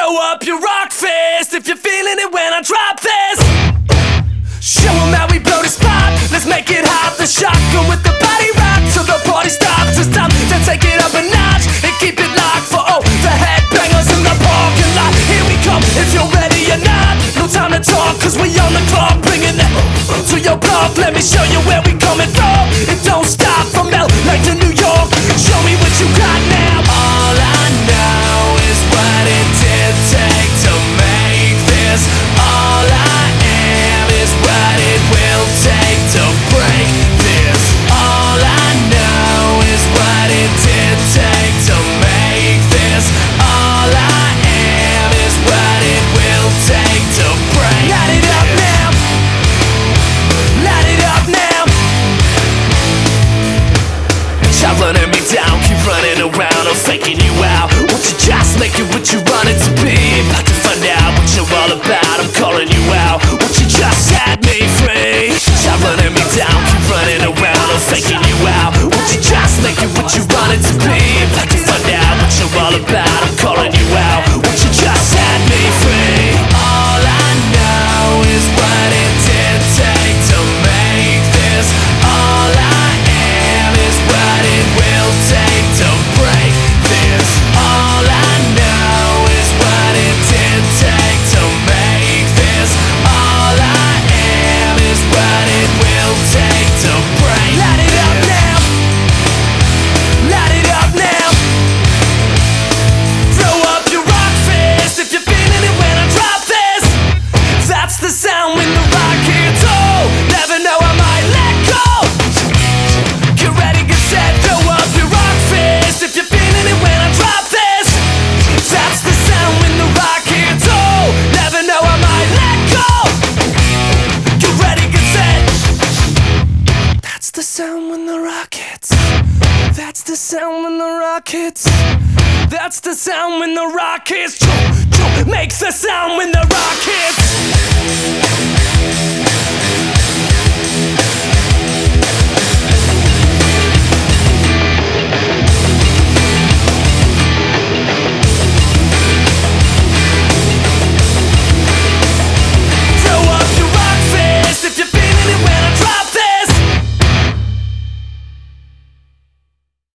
Throw up your rock fist if you're feeling it when I drop this. Show 'em how we blow this spot. Let's make it hot. The shotgun with the body rock till the party stops. It's time to take it up a notch and keep it locked for all the headbangers in the parking lot. Here we come, if you're ready or not. No time to talk, cause we on the clock. Bringing it to your block. Let me show you where we coming from. It don't stop from LA to New York. Show me what you got now. All I know is what it did take to make this. All I am is what it will take to break this. All I know is what it did take to make this. All I am is what it will take to break this. Light it up now. Light it up now. Stop running me down, keep running around, I'm faking you out. Won't you just make it what you want it to be? About to find out what you're all about, I'm calling you out. Won't you just set me free? Stop running me down, keep running around, I'm faking you out. Won't you just make it what you want it to be? About to find out what you're all about, I'm calling you out. Won't you just set me free? All I know is what it did take to make this. All I am is what it will take to break this. All I know is what it did take to make this. All I am is what it will take to break this. Light it up now. Light it up now. Throw up your rock fist if you're feeling it when I drop this. That's the sound when the rock hits. Oh, never know I might let go. Get ready, get set, throw up your rock fist if you're feeling it when I drop this. That's the sound when the rock hits. Oh, never know I might let go. Get ready, get set. That's the sound when the rock hits. That's the sound when the rock hits. That's the sound when the rock hits. Makes the sound when the rock hits.